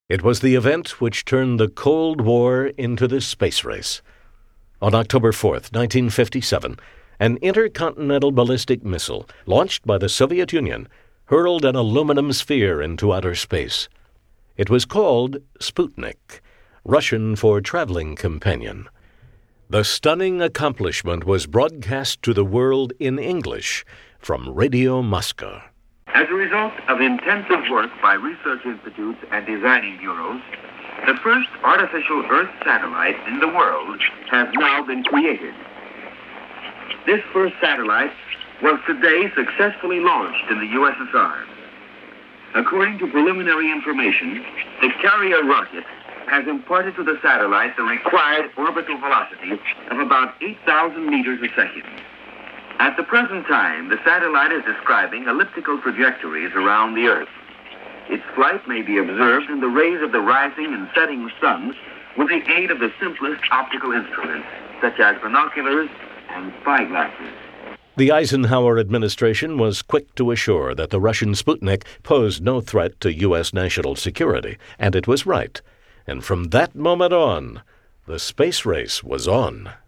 It was the event which turned the Cold War into the space race. On October 4th, 1957, an intercontinental ballistic missile, launched by the Soviet Union, hurled an aluminum sphere into outer space. It was called Sputnik, Russian for traveling companion. The stunning accomplishment was broadcast to the world in English from Radio Moscow. As a result of intensive work by research institutes and designing bureaus, the first artificial Earth satellite in the world has now been created. This first satellite was today successfully launched in the USSR. According to preliminary information, the carrier rocket has imparted to the satellite the required orbital velocity of about 8,000 meters a second. At the present time, the satellite is describing elliptical trajectories around the Earth. Its flight may be observed in the rays of the rising and setting sun with the aid of the simplest optical instruments, such as binoculars and spyglasses. The Eisenhower administration was quick to assure that the Russian Sputnik posed no threat to U.S. national security, and it was right. And from that moment on, the space race was on.